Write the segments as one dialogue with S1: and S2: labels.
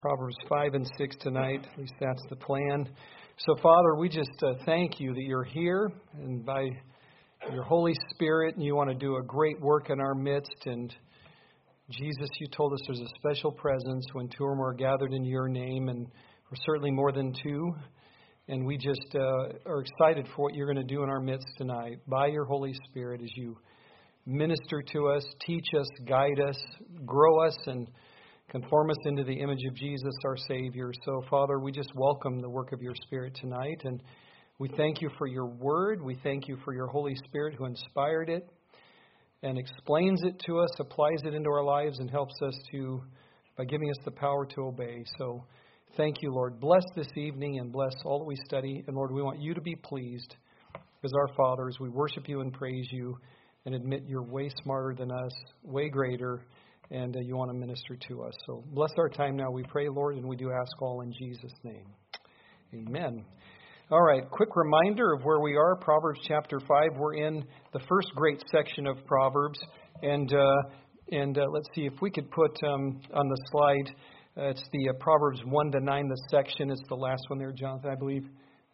S1: Proverbs 5 and 6 tonight. At least that's the plan. So, Father, we just thank you that you're here, and by your Holy Spirit, and you want to do a great work in our midst. And Jesus, you told us there's a special presence when two or more are gathered in your name, and we're certainly more than two. And we just are excited for what you're going to do in our midst tonight by your Holy Spirit as you minister to us, teach us, guide us, grow us, and conform us into the image of Jesus, our Savior. So, Father, we just welcome the work of your Spirit tonight, and we thank you for your word. We thank you for your Holy Spirit who inspired it and explains it to us, applies it into our lives, and helps us to, by giving us the power to obey. So, thank you, Lord. Bless this evening and bless all that we study. And, Lord, we want you to be pleased as our Father, as we worship you and praise you and admit you're way smarter than us, way greater, and you want to minister to us. So bless our time now, we pray, Lord, and we do ask all in Jesus' name. Amen. All right, quick reminder of where we are, Proverbs chapter 5. We're in the first great section of Proverbs, and let's see if we could put on the slide, it's the Proverbs 1 to 9, the section. It's the last one there, Jonathan, I believe.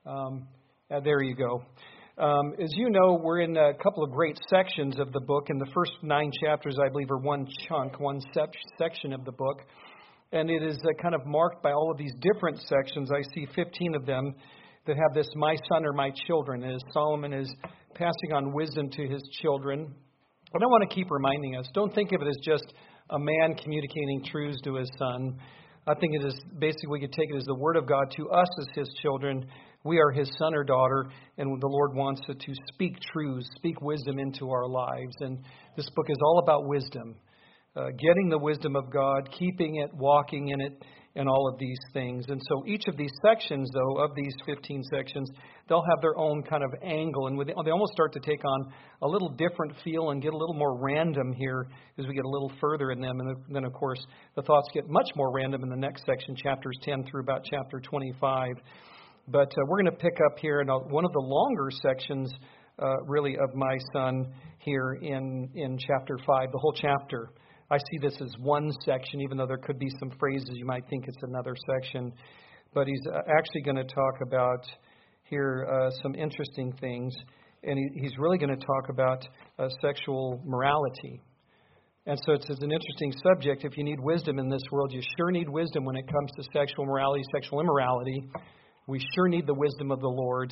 S1: There you go. As you know, we're in a couple of great sections of the book, and the first 9 chapters, I believe, are one chunk, one section of the book. And it is kind of marked by all of these different sections. I see 15 of them that have this, my son or my children, as Solomon is passing on wisdom to his children. And I want to keep reminding us, don't think of it as just a man communicating truths to his son. I think it is basically, we could take it as the word of God to us as his children. We are his son or daughter, and the Lord wants to speak truths, speak wisdom into our lives. And this book is all about wisdom, getting the wisdom of God, keeping it, walking in it, and all of these things. And so each of these sections, though, of these 15 sections, they'll have their own kind of angle, and they almost start to take on a little different feel and get a little more random here as we get a little further in them. And then, of course, the thoughts get much more random in the next section, chapters 10 through about chapter 25. But we're going to pick up here in one of the longer sections, really, of my son here in chapter 5, the whole chapter. I see this as one section, even though there could be some phrases you might think it's another section. But he's actually going to talk about here some interesting things. And he's really going to talk about sexual morality. And so it's an interesting subject. If you need wisdom in this world, you sure need wisdom when it comes to sexual morality, sexual immorality. We sure need the wisdom of the Lord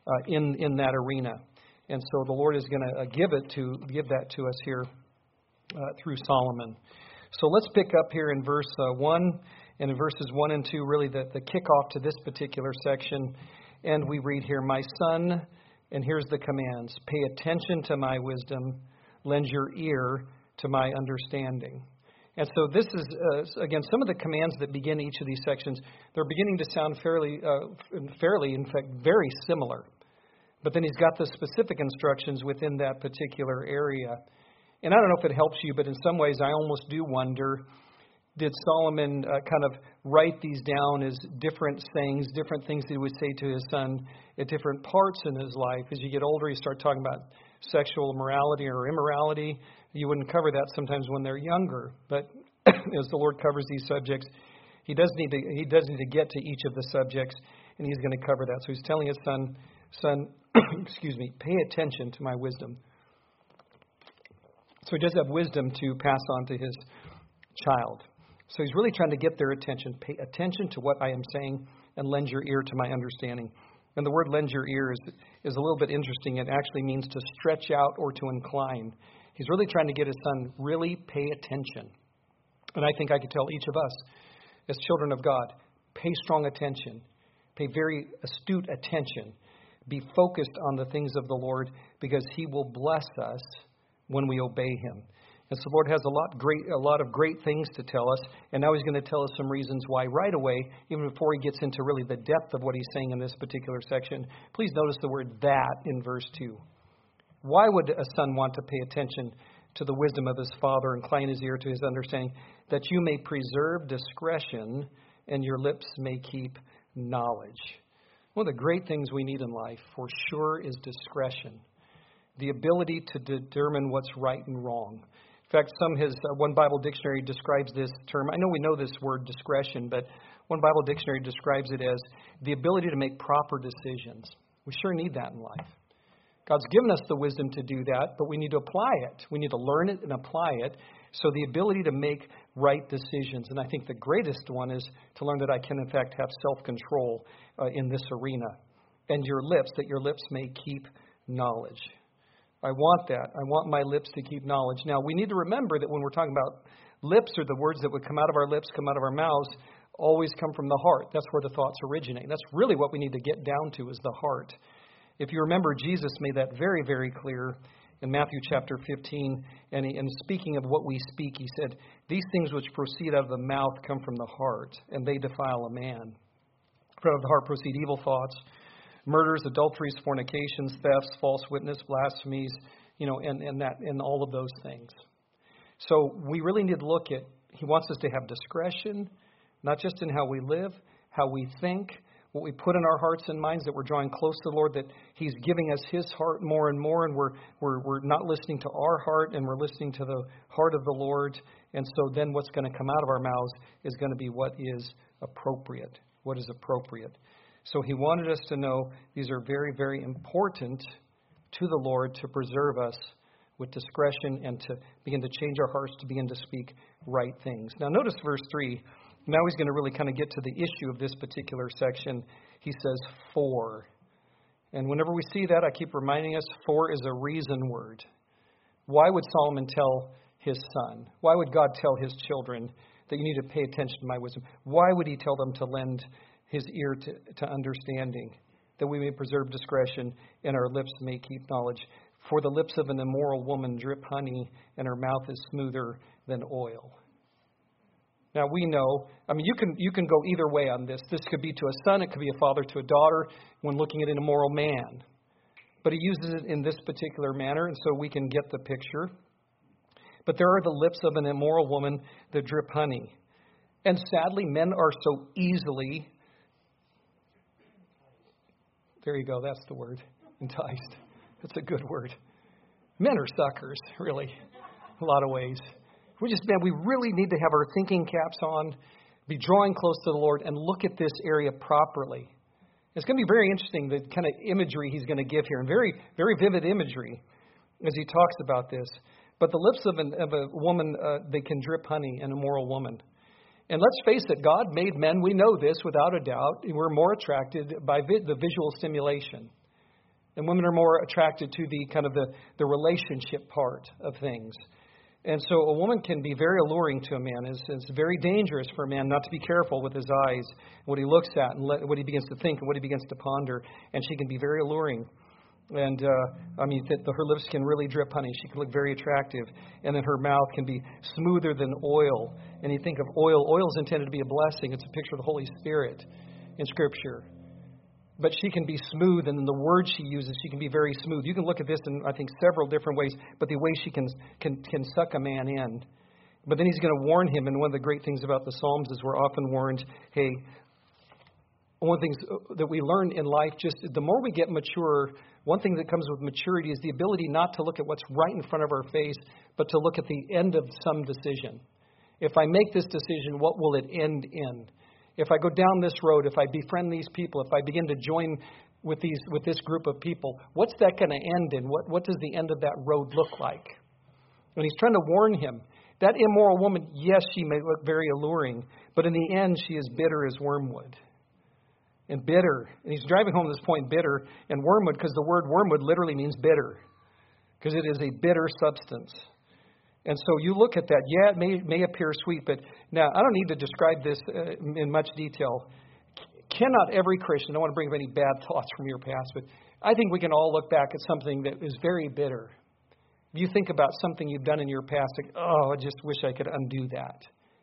S1: in that arena. And so the Lord is going to give that to us here through Solomon. So let's pick up here in verse 1, and in verses 1 and 2, really the kickoff to this particular section. And we read here, my son, and here's the commands, pay attention to my wisdom, lend your ear to my understanding. And so this is, again, some of the commands that begin each of these sections, they're beginning to sound fairly, in fact, very similar. But then he's got the specific instructions within that particular area. And I don't know if it helps you, but in some ways I almost do wonder, did Solomon kind of write these down as different sayings, different things that he would say to his son at different parts in his life? As you get older, you start talking about sexual morality or immorality. You wouldn't cover that sometimes when they're younger. But as the Lord covers these subjects, He does need to get to each of the subjects, and He's going to cover that. So He's telling his son, excuse me, pay attention to my wisdom. So he does have wisdom to pass on to his child. So he's really trying to get their attention. Pay attention to what I am saying and lend your ear to my understanding. And the word lend your ear is a little bit interesting. It actually means to stretch out or to incline. He's really trying to get his son really pay attention. And I think I could tell each of us as children of God, pay strong attention. Pay very astute attention. Be focused on the things of the Lord because He will bless us when we obey Him. And so the Lord has a lot of great things to tell us, and now He's going to tell us some reasons why right away, even before He gets into really the depth of what He's saying in this particular section. Please notice the word that in verse 2. Why would a son want to pay attention to the wisdom of his father, incline his ear to his understanding, that you may preserve discretion and your lips may keep knowledge? One of the great things we need in life, for sure, is discretion. The ability to determine what's right and wrong. In fact, one Bible dictionary describes this term. I know we know this word discretion, but one Bible dictionary describes it as the ability to make proper decisions. We sure need that in life. God's given us the wisdom to do that, but we need to apply it. We need to learn it and apply it. So the ability to make right decisions. And I think the greatest one is to learn that I can, in fact, have self-control in this arena. And that your lips may keep knowledge. I want that. I want my lips to keep knowledge. Now, we need to remember that when we're talking about lips, or the words that would come out of our lips, come out of our mouths, always come from the heart. That's where the thoughts originate. That's really what we need to get down to, is the heart. If you remember, Jesus made that very, very clear in Matthew chapter 15. And speaking of what we speak, he said, these things which proceed out of the mouth come from the heart, and they defile a man. For out of the heart proceed evil thoughts, murders, adulteries, fornications, thefts, false witness, blasphemies, and all of those things. So we really need to look at, he wants us to have discretion, not just in how we live, how we think, what we put in our hearts and minds, that we're drawing close to the Lord, that he's giving us his heart more and more, and we're not listening to our heart, and we're listening to the heart of the Lord. And so then what's going to come out of our mouths is going to be what is appropriate. What is appropriate. So he wanted us to know these are very, very important to the Lord, to preserve us with discretion and to begin to change our hearts, to begin to speak right things. Now notice verse 3. Now he's going to really kind of get to the issue of this particular section. He says, for. And whenever we see that, I keep reminding us, for is a reason word. Why would Solomon tell his son? Why would God tell his children that you need to pay attention to my wisdom? Why would he tell them to lend his ear to understanding, that we may preserve discretion and our lips may keep knowledge? For the lips of an immoral woman drip honey, and her mouth is smoother than oil. Now we know, you can go either way on this. This could be to a son, it could be a father to a daughter when looking at an immoral man. But he uses it in this particular manner, and so we can get the picture. But there are the lips of an immoral woman that drip honey. And sadly, men are so easily, there you go, that's the word, enticed. That's a good word. Men are suckers, really, in a lot of ways. We really need to have our thinking caps on, be drawing close to the Lord, and look at this area properly. It's going to be very interesting, the kind of imagery he's going to give here, and very, very vivid imagery as he talks about this. But the lips of a woman, they can drip honey, an immoral woman. And let's face it, God made men, we know this without a doubt, we're more attracted by the visual stimulation. And women are more attracted to the kind of the relationship part of things. And so a woman can be very alluring to a man. It's very dangerous for a man not to be careful with his eyes, what he looks at, and what he begins to think, and what he begins to ponder. And she can be very alluring. And, her lips can really drip honey. She can look very attractive. And then her mouth can be smoother than oil. And you think of oil. Oil is intended to be a blessing. It's a picture of the Holy Spirit in Scripture. But she can be smooth, and in the words she uses, she can be very smooth. You can look at this in, I think, several different ways, but the way she can suck a man in. But then he's going to warn him, and one of the great things about the Psalms is we're often warned, hey, one of the things that we learn in life, just the more we get mature, one thing that comes with maturity is the ability not to look at what's right in front of our face, but to look at the end of some decision. If I make this decision, what will it end in? If I go down this road, if I befriend these people, if I begin to join with this group of people, what's that going to end in? What does the end of that road look like? And he's trying to warn him. That immoral woman, yes, she may look very alluring, but in the end, she is bitter as wormwood. And bitter. And he's driving home this point, bitter and wormwood, because the word wormwood literally means bitter, because it is a bitter substance. And so you look at that, yeah, it may appear sweet, but now I don't need to describe this in much detail. Cannot every Christian, I don't want to bring up any bad thoughts from your past, but I think we can all look back at something that is very bitter. If you think about something you've done in your past, like, oh, I just wish I could undo that.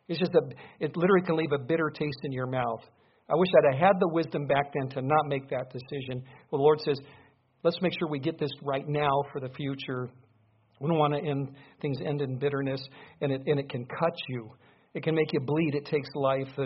S1: It literally can leave a bitter taste in your mouth. I wish I'd have had the wisdom back then to not make that decision. Well, the Lord says, let's make sure we get this right now for the future. We don't want things end in bitterness, and it can cut you. It can make you bleed. It takes life. The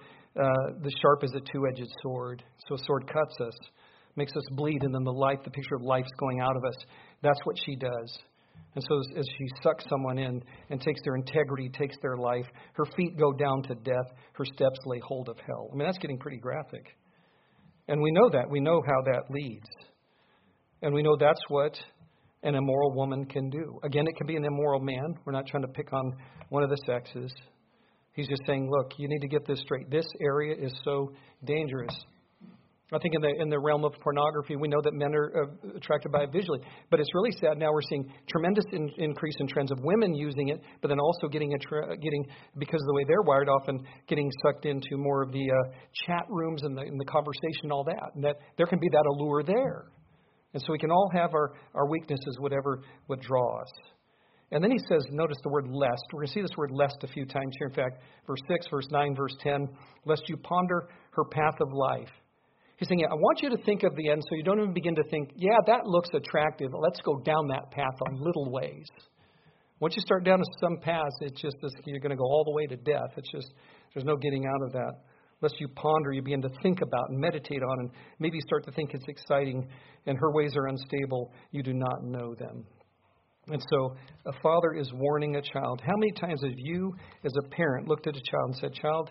S1: sharp is a two-edged sword. So a sword cuts us, makes us bleed, and then the picture of life's going out of us. That's what she does. And so as she sucks someone in and takes their integrity, takes their life, her feet go down to death, her steps lay hold of hell. I mean, that's getting pretty graphic. And we know that. We know how that leads. And we know that's what an immoral woman can do. Again, it can be an immoral man. We're not trying to pick on one of the sexes. He's just saying, look, you need to get this straight. This area is so dangerous. I think in the realm of pornography, we know that men are attracted by it visually. But it's really sad now we're seeing tremendous increase in trends of women using it, but then also getting because of the way they're wired, often getting sucked into more of the chat rooms and the conversation and all that. And that there can be that allure there. And so we can all have our weaknesses, whatever would draw us. And then he says, notice the word lest. We're going to see this word lest a few times here. In fact, verse 6, verse 9, verse 10, lest you ponder her path of life. He's saying, I want you to think of the end so you don't even begin to think, yeah, that looks attractive. Let's go down that path on little ways. Once you start down some paths, it's just you're going to go all the way to death. It's just, there's no getting out of that. Lest you ponder, you begin to think about and meditate on, and maybe start to think it's exciting, and her ways are unstable. You do not know them. And so a father is warning a child. How many times have you, as a parent, looked at a child and said, child,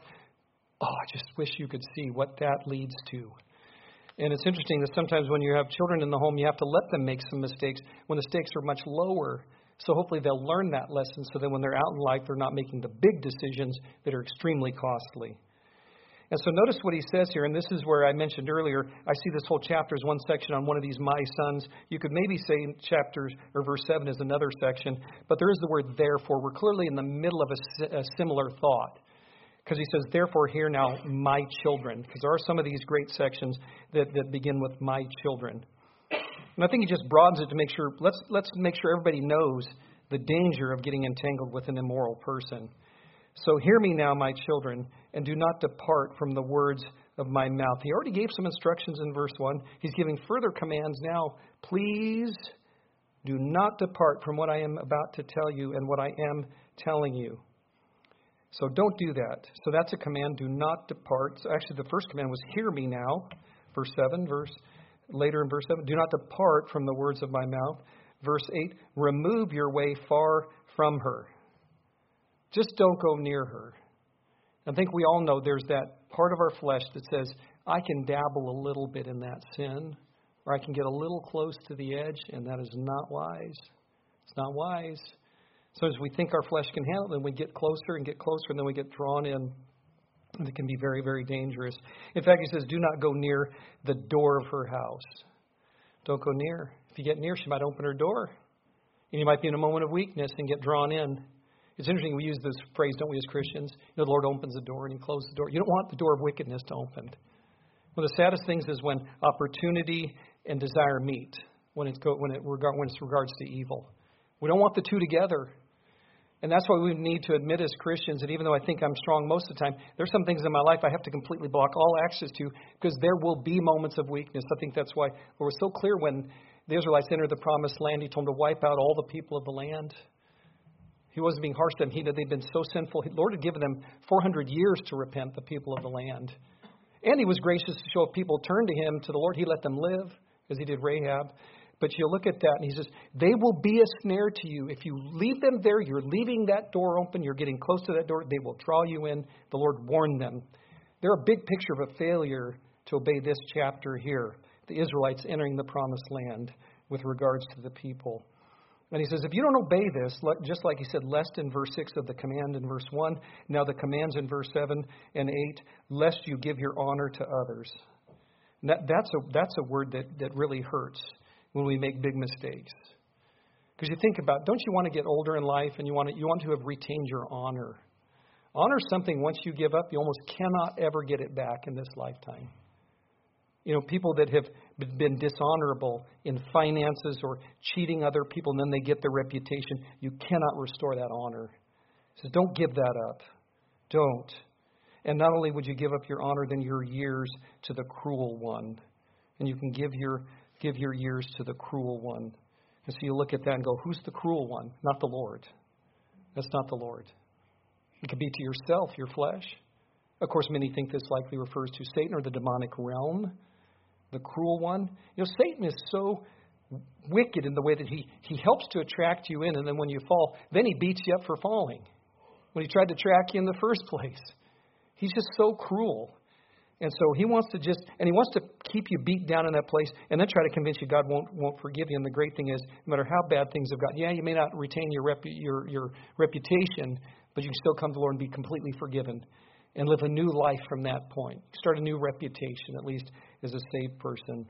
S1: I just wish you could see what that leads to. And it's interesting that sometimes when you have children in the home, you have to let them make some mistakes when the stakes are much lower. So hopefully they'll learn that lesson so that when they're out in life, they're not making the big decisions that are extremely costly. And so notice what he says here, and this is where I mentioned earlier, I see this whole chapter as one section on one of these my sons. You could maybe say chapters or verse 7 is another section, but there is the word therefore. We're clearly in the middle of a similar thought. Because he says, therefore, hear now, my children. Because there are some of these great sections that begin with my children. And I think he just broadens it to make sure, let's make sure everybody knows the danger of getting entangled with an immoral person. So hear me now, my children, and do not depart from the words of my mouth. He already gave some instructions in verse 1. He's giving further commands now. Please do not depart from what I am about to tell you and what I am telling you. So don't do that. So that's a command, do not depart. So actually the first command was hear me now, verse 7. Later in verse 7, do not depart from the words of my mouth. Verse 8, remove your way far from her. Just don't go near her. I think we all know there's that part of our flesh that says, I can dabble a little bit in that sin, or I can get a little close to the edge, and that is not wise. It's not wise. So as we think our flesh can handle it, then we get closer, and then we get drawn in. And it can be very, very dangerous. In fact, he says, do not go near the door of her house. Don't go near. If you get near, she might open her door. And you might be in a moment of weakness and get drawn in. It's interesting, we use this phrase, don't we, as Christians? The Lord opens the door and he closes the door. You don't want the door of wickedness to open. One of the saddest things is when opportunity and desire meet, when it's regards to evil. We don't want the two together. And that's why we need to admit as Christians, and even though I think I'm strong most of the time, there's some things in my life I have to completely block all access to because there will be moments of weakness. I think that's why it was so clear when the Israelites entered the promised land, he told them to wipe out all the people of the land. He wasn't being harsh to them. They'd been so sinful. The Lord had given them 400 years to repent, the people of the land. And he was gracious to show if people turned to him, to the Lord, he let them live, as he did Rahab. But you look at that and he says, they will be a snare to you. If you leave them there, you're leaving that door open. You're getting close to that door. They will draw you in. The Lord warned them. They're a big picture of a failure to obey this chapter here. The Israelites entering the promised land with regards to the people. And he says, if you don't obey this, just like he said, lest in verse 6 of the command in verse 1, now the commands in verse 7 and 8, lest you give your honor to others. That's a word that really hurts when we make big mistakes. Because you think about, don't you want to get older in life and you want to have retained your honor? Honor is something once you give up, you almost cannot ever get it back in this lifetime. You know, people that have been dishonorable in finances or cheating other people and then they get their reputation, you cannot restore that honor. So don't give that up. Don't. And not only would you give up your honor, then your years to the cruel one. And you can give your years to the cruel one. And so you look at that and go, who's the cruel one? Not the Lord. That's not the Lord. It could be to yourself, your flesh. Of course, many think this likely refers to Satan or the demonic realm. The cruel one. You know, Satan is so wicked in the way that he helps to attract you in, and then when you fall, then he beats you up for falling. When he tried to track you in the first place. He's just so cruel. And so he wants to keep you beat down in that place and then try to convince you God won't forgive you. And the great thing is, no matter how bad things have gotten, you may not retain your reputation, but you can still come to the Lord and be completely forgiven and live a new life from that point. Start a new reputation, at least as a saved person.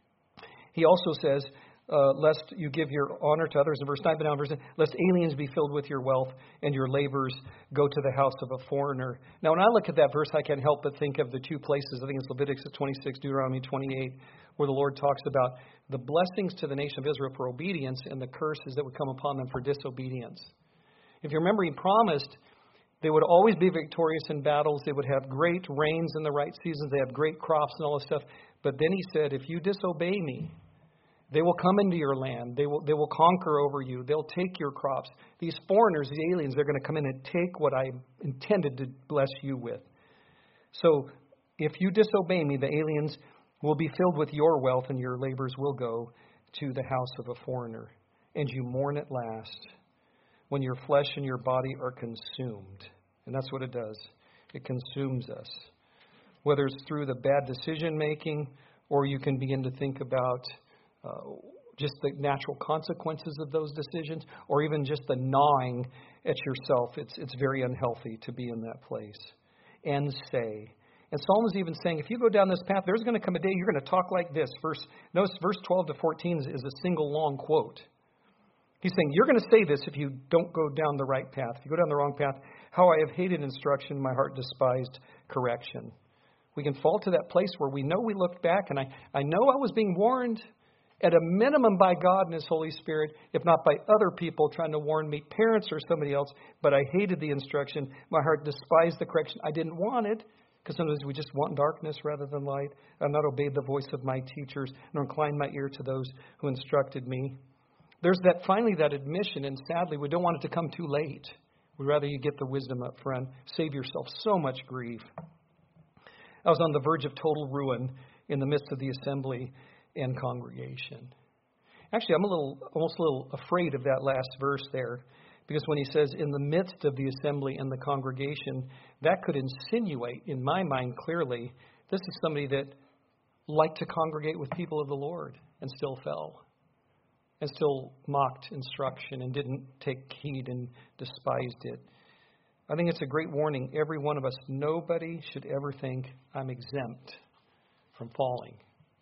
S1: He also says, lest you give your honor to others, in verse 9, but now in verse 10, lest aliens be filled with your wealth and your labors go to the house of a foreigner. Now, when I look at that verse, I can't help but think of the two places. I think it's Leviticus 26, Deuteronomy 28, where the Lord talks about the blessings to the nation of Israel for obedience and the curses that would come upon them for disobedience. If you remember, he promised they would always be victorious in battles. They would have great rains in the right seasons. They have great crops and all this stuff. But then he said, if you disobey me, they will come into your land. They will conquer over you. They'll take your crops. These foreigners, these aliens, they're going to come in and take what I intended to bless you with. So if you disobey me, the aliens will be filled with your wealth and your labors will go to the house of a foreigner. And you mourn at last when your flesh and your body are consumed. And that's what it does. It consumes us. Whether it's through the bad decision making or you can begin to think about just the natural consequences of those decisions, or even just the gnawing at yourself. It's very unhealthy to be in that place. And Psalm is even saying, if you go down this path, there's going to come a day you're going to talk like this. Notice verse 12 to 14 is a single long quote. He's saying, you're going to say this if you don't go down the right path. If you go down the wrong path, how I have hated instruction, my heart despised correction. We can fall to that place where we know we looked back, and I know I was being warned at a minimum by God and His Holy Spirit, if not by other people trying to warn me, parents or somebody else, but I hated the instruction. My heart despised the correction. I didn't want it, because sometimes we just want darkness rather than light. I've not obeyed the voice of my teachers, nor inclined my ear to those who instructed me. There's finally that admission, and sadly, we don't want it to come too late. We'd rather you get the wisdom up front. Save yourself so much grief. I was on the verge of total ruin in the midst of the assembly and congregation. Actually, I'm almost a little afraid of that last verse there, because when he says in the midst of the assembly and the congregation, that could insinuate in my mind clearly this is somebody that liked to congregate with people of the Lord and still fell and still mocked instruction and didn't take heed and despised it. I think it's a great warning. Every one of us, nobody should ever think I'm exempt from falling.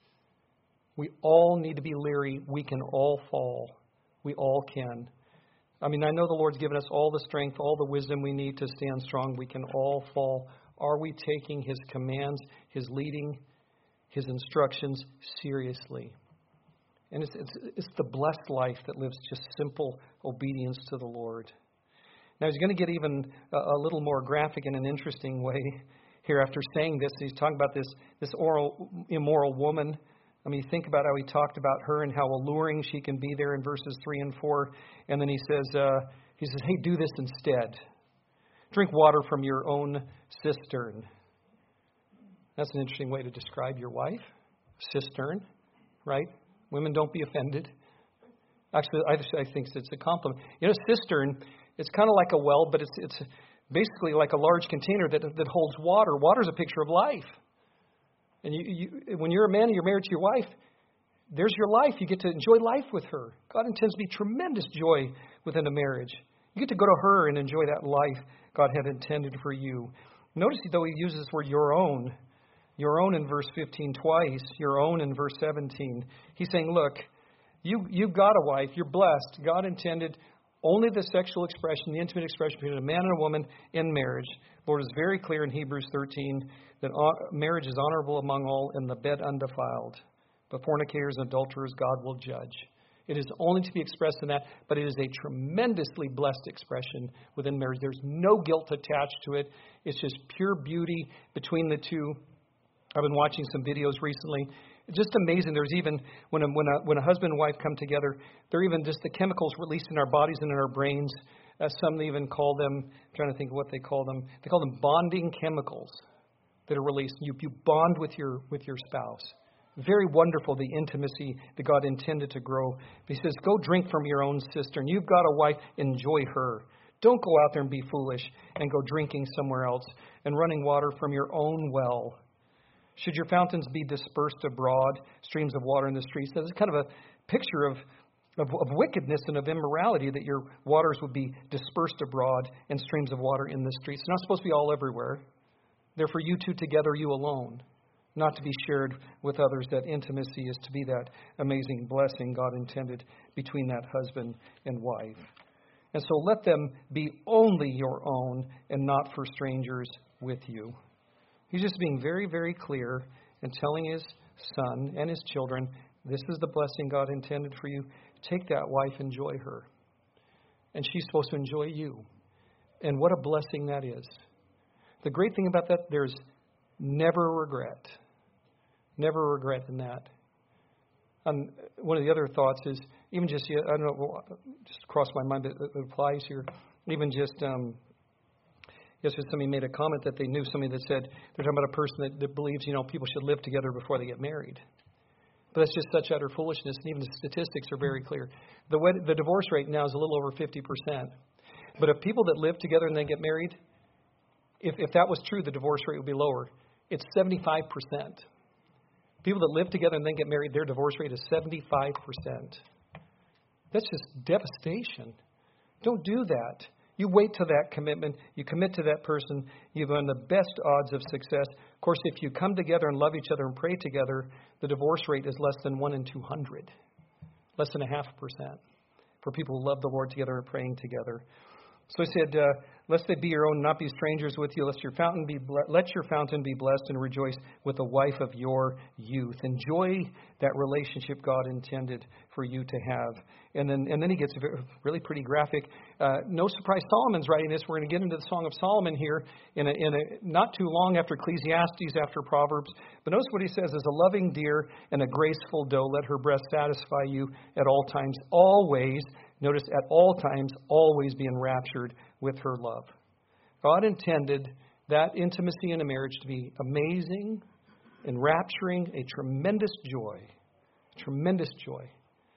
S1: We all need to be leery. We can all fall. We all can. I mean, I know the Lord's given us all the strength, all the wisdom we need to stand strong. We can all fall. Are we taking His commands, His leading, His instructions seriously? And it's the blessed life that lives just simple obedience to the Lord. Now, he's going to get even a little more graphic in an interesting way here after saying this. He's talking about this immoral woman. I mean, think about how he talked about her and how alluring she can be there in verses 3 and 4. And then he says, hey, do this instead. Drink water from your own cistern. That's an interesting way to describe your wife. Cistern, right? Women, don't be offended. Actually, I think it's a compliment. You know, cistern, it's kind of like a well, but it's basically like a large container that holds water. Water is a picture of life. And when you're a man and you're married to your wife, there's your life. You get to enjoy life with her. God intends to be tremendous joy within a marriage. You get to go to her and enjoy that life God had intended for you. Notice, though, he uses this word your own. Your own in verse 15 twice. Your own in verse 17. He's saying, look, you've got a wife. You're blessed. God intended only the sexual expression, the intimate expression between a man and a woman in marriage. The Lord is very clear in Hebrews 13 that marriage is honorable among all and the bed undefiled. But fornicators and adulterers God will judge. It is only to be expressed in that, but it is a tremendously blessed expression within marriage. There's no guilt attached to it. It's just pure beauty between the two. I've been watching some videos recently. It's just amazing. There's even, when a husband and wife come together, there are even just the chemicals released in our bodies and in our brains. Some even call them, I'm trying to think of what they call them. They call them bonding chemicals that are released. You bond with your spouse. Very wonderful, the intimacy that God intended to grow. He says, go drink from your own cistern. You've got a wife, enjoy her. Don't go out there and be foolish and go drinking somewhere else and running water from your own well. Should your fountains be dispersed abroad, streams of water in the streets? That's kind of a picture of wickedness and of immorality, that your waters would be dispersed abroad and streams of water in the streets. It's not supposed to be all everywhere. They're for you two together, you alone, not to be shared with others. That intimacy is to be that amazing blessing God intended between that husband and wife. And so let them be only your own and not for strangers with you. He's just being very, very clear and telling his son and his children, this is the blessing God intended for you. Take that wife, enjoy her. And she's supposed to enjoy you. And what a blessing that is. The great thing about that, there's never regret. Never regret in that. One of the other thoughts is, even just, I don't know, just crossed my mind, but it applies here. Even just, yesterday somebody made a comment that they knew somebody that said, they're talking about a person that believes, people should live together before they get married. But that's just such utter foolishness, and even the statistics are very clear. The divorce rate now is a little over 50%. But if people that live together and then get married, if that was true, the divorce rate would be lower. It's 75%. People that live together and then get married, their divorce rate is 75%. That's just devastation. Don't do that. You wait till that commitment. You commit to that person. You've earned the best odds of success. Of course, if you come together and love each other and pray together, the divorce rate is less than 1 in 200. Less than 0.5% for people who love the Lord together and praying together. So he said, lest they be your own, not be strangers with you, let your fountain be blessed and rejoice with the wife of your youth. Enjoy that relationship God intended for you to have. And then he gets really pretty graphic. No surprise, Solomon's writing this. We're going to get into the Song of Solomon here in a not too long after Ecclesiastes, after Proverbs. But notice what he says is, a loving deer and a graceful doe, let her breast satisfy you at all times, always. Notice, at all times, always be enraptured with her love. God intended that intimacy in a marriage to be amazing, enrapturing, a tremendous joy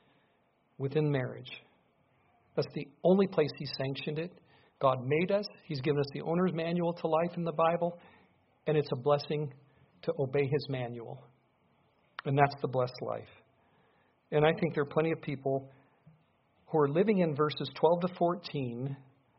S1: within marriage. That's the only place He sanctioned it. God made us. He's given us the owner's manual to life in the Bible, and it's a blessing to obey His manual. And that's the blessed life. And I think there are plenty of people who are living in verses 12 to 14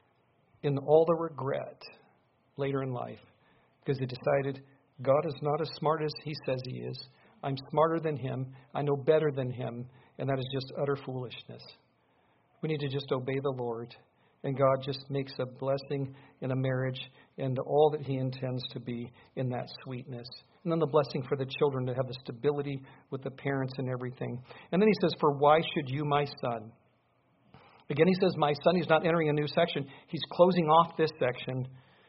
S1: in all the regret later in life because they decided God is not as smart as He says He is. I'm smarter than Him. I know better than Him. And that is just utter foolishness. We need to just obey the Lord. And God just makes a blessing in a marriage and all that He intends to be in that sweetness. And then the blessing for the children to have the stability with the parents and everything. And then He says, for why should you, my son? Again, He says, my son. He's not entering a new section. He's closing off this section.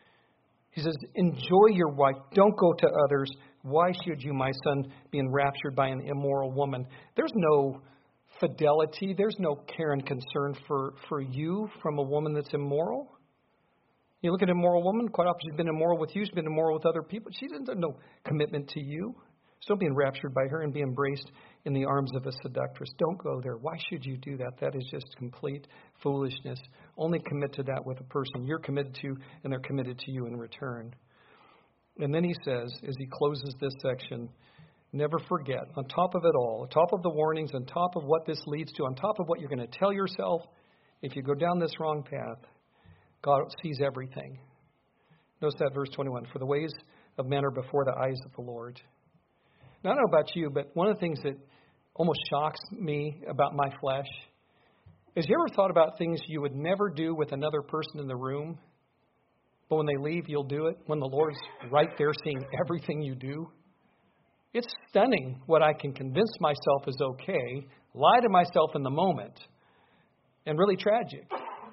S1: He says, enjoy your wife. Don't go to others. Why should you, my son, be enraptured by an immoral woman? There's no fidelity. There's no care and concern for you from a woman that's immoral. You look at an immoral woman, quite often she's been immoral with you. She's been immoral with other people. She doesn't have no commitment to you. So don't be enraptured by her and be embraced in the arms of a seductress. Don't go there. Why should you do that? That is just complete foolishness. Only commit to that with a person you're committed to, and they're committed to you in return. And then he says, as he closes this section, never forget, on top of it all, on top of the warnings, on top of what this leads to, on top of what you're going to tell yourself, if you go down this wrong path, God sees everything. Notice that verse 21, for the ways of men are before the eyes of the Lord. Now, I don't know about you, but one of the things that almost shocks me about my flesh is, you ever thought about things you would never do with another person in the room, but when they leave, you'll do it, when the Lord's right there seeing everything you do? It's stunning what I can convince myself is okay, lie to myself in the moment, and really tragic.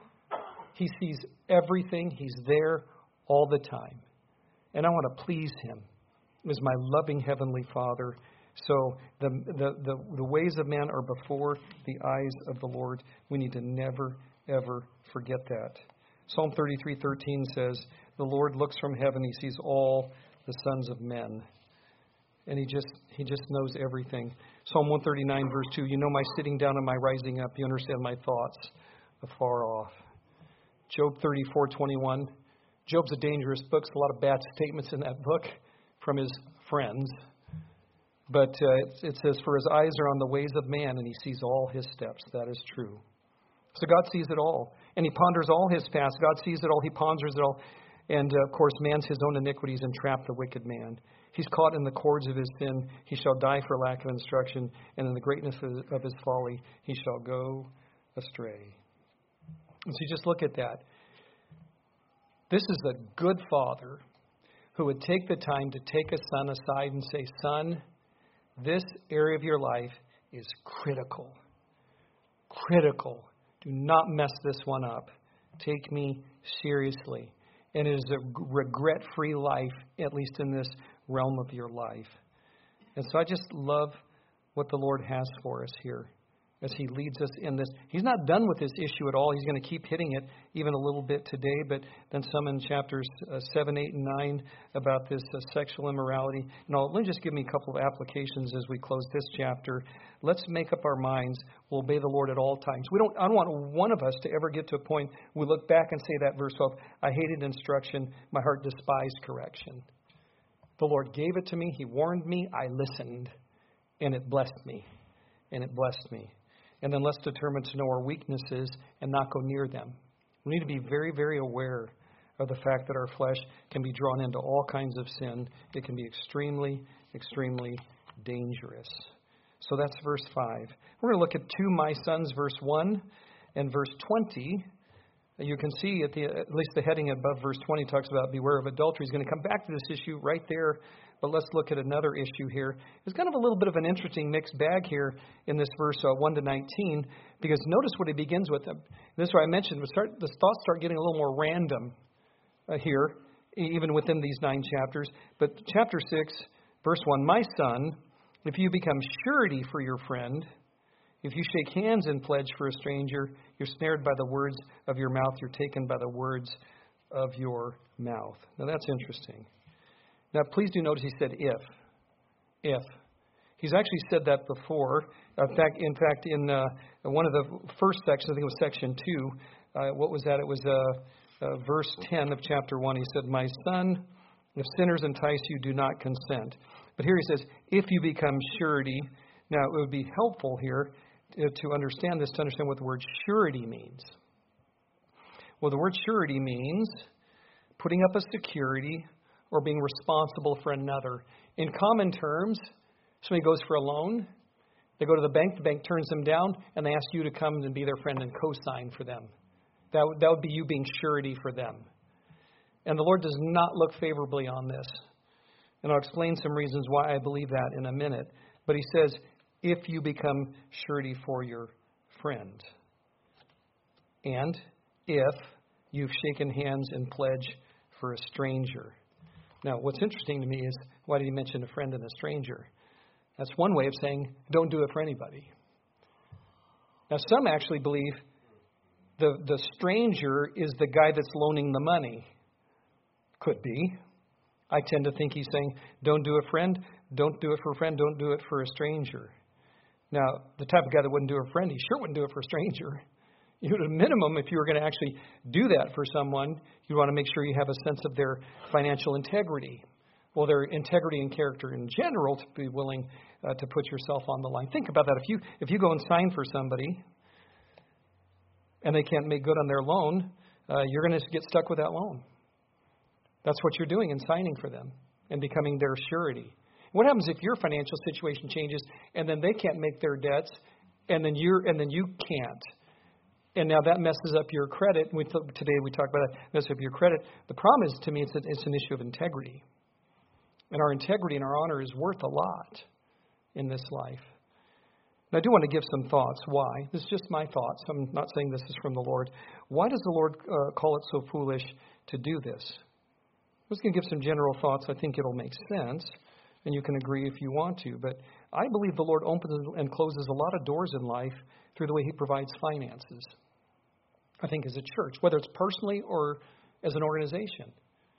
S1: He sees everything. He's there all the time. And I want to please Him as my loving Heavenly Father. So the ways of man are before the eyes of the Lord. We need to never, ever forget that. Psalm 33:13 says, the Lord looks from heaven. He sees all the sons of men. And He just knows everything. Psalm 139, verse 2, you know my sitting down and my rising up. You understand my thoughts afar off. Job 34:21. Job's a dangerous book. There's a lot of bad statements in that book from his friends. But it says, for his eyes are on the ways of man, and he sees all his steps. That is true. So God sees it all. And he ponders all his paths. God sees it all. He ponders it all. And, of course, man's his own iniquities entrap the wicked man. He's caught in the cords of his sin. He shall die for lack of instruction. And in the greatness of his folly, he shall go astray. And so you just look at that. This is a good father who would take the time to take a son aside and say, son, this area of your life is critical. Critical. Do not mess this one up. Take me seriously. And it is a regret-free life, at least in this realm of your life. And so I just love what the Lord has for us here as He leads us in this. He's not done with this issue at all. He's going to keep hitting it even a little bit today, but then some in chapters 7, 8, and 9 about this sexual immorality. Now, let me just give me a couple of applications as we close this chapter. Let's make up our minds. We'll obey the Lord at all times. I don't want one of us to ever get to a point we look back and say that verse 12, I hated instruction, my heart despised correction. The Lord gave it to me. He warned me. I listened, and it blessed me. And it blessed me. And then let's determine to know our weaknesses and not go near them. We need to be very, very aware of the fact that our flesh can be drawn into all kinds of sin. It can be extremely, extremely dangerous. So that's verse 5. We're going to look at 2 my sons, verse 1 and verse 20. You can see at least the heading above verse 20 talks about beware of adultery. He's going to come back to this issue right there. But let's look at another issue here. There's kind of a little bit of an interesting mixed bag here in this verse 1 to 19, because notice what he begins with. This is what I mentioned. The thoughts start getting a little more random here, even within these 9 chapters. But chapter 6, verse 1, my son, if you become surety for your friend, if you shake hands and pledge for a stranger, you're snared by the words of your mouth. You're taken by the words of your mouth. Now that's interesting. Now, please do notice he said if. If. He's actually said that before. In fact, in one of the first sections, I think it was section 2, what was that? It was verse 10 of chapter 1. He said, my son, if sinners entice you, do not consent. But here he says, if you become surety. Now, it would be helpful here to understand this, to understand what the word surety means. Well, the word surety means putting up a security or being responsible for another. In common terms, somebody goes for a loan, they go to the bank turns them down, and they ask you to come and be their friend and co-sign for them. That would be you being surety for them. And the Lord does not look favorably on this. And I'll explain some reasons why I believe that in a minute. But he says, if you become surety for your friend. And if you've shaken hands and pledge for a stranger. Now, what's interesting to me is, why did he mention a friend and a stranger? That's one way of saying, don't do it for anybody. Now, some actually believe the stranger is the guy that's loaning the money. Could be. I tend to think he's saying, don't do it for a friend, don't do it for a friend, don't do it for a stranger. Now, the type of guy that wouldn't do it for a friend, he sure wouldn't do it for a stranger. You would, at a minimum, if you were going to actually do that for someone, you want to make sure you have a sense of their financial integrity. Well, their integrity and character in general, to be willing to put yourself on the line. Think about that. If you go and sign for somebody and they can't make good on their loan, you're going to get stuck with that loan. That's what you're doing in signing for them and becoming their surety. What happens if your financial situation changes and then they can't make their debts and then you can't? And now that messes up your credit. Today we talked about that, messes up your credit. The problem is, to me, it's an issue of integrity. And our integrity and our honor is worth a lot in this life. And I do want to give some thoughts. Why? This is just my thoughts. I'm not saying this is from the Lord. Why does the Lord call it so foolish to do this? I'm just going to give some general thoughts. I think it'll make sense. And you can agree if you want to. But I believe the Lord opens and closes a lot of doors in life through the way He provides finances. I think as a church, whether it's personally or as an organization.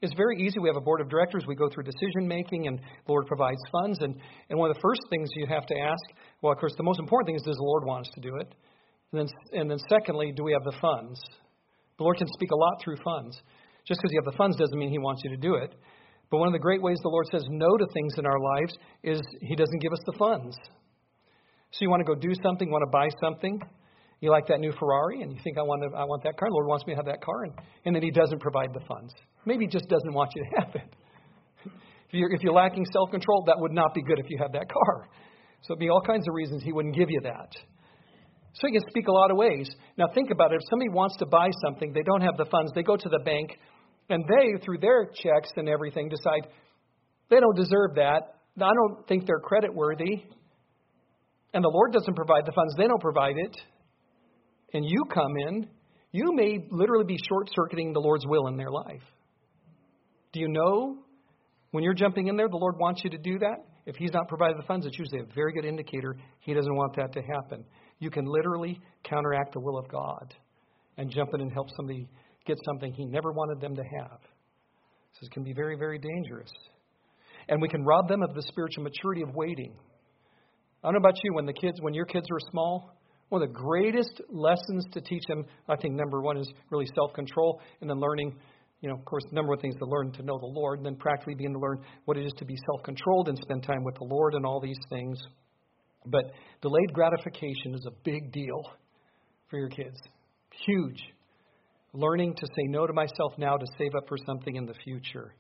S1: It's very easy. We have a board of directors. We go through decision making, and the Lord provides funds. And one of the first things you have to ask, well, of course, the most important thing is, does the Lord want us to do it? And then secondly, do we have the funds? The Lord can speak a lot through funds. Just because you have the funds doesn't mean He wants you to do it. But one of the great ways the Lord says no to things in our lives is He doesn't give us the funds. So you want to go do something, want to buy something. You like that new Ferrari, and you think, I want that car. The Lord wants me to have that car, and then He doesn't provide the funds. Maybe He just doesn't want you to have it. If you're lacking self-control, that would not be good if you had that car. So it'd be all kinds of reasons He wouldn't give you that. So He can speak a lot of ways. Now think about it. If somebody wants to buy something, they don't have the funds, they go to the bank, and they, through their checks and everything, decide they don't deserve that. I don't think they're credit worthy. And the Lord doesn't provide the funds. They don't provide it. And you come in, you may literally be short-circuiting the Lord's will in their life. Do you know when you're jumping in there, the Lord wants you to do that? If He's not provided the funds, it's usually a very good indicator He doesn't want that to happen. You can literally counteract the will of God and jump in and help somebody get something He never wanted them to have. So it can be very, very dangerous. And we can rob them of the spiritual maturity of waiting. I don't know about you, when your kids were small, one of the greatest lessons to teach them, I think number one is really self-control, and then learning, of course, the number one thing is to learn to know the Lord, and then practically begin to learn what it is to be self-controlled and spend time with the Lord and all these things. But delayed gratification is a big deal for your kids. Huge. Learning to say no to myself now to save up for something in the future.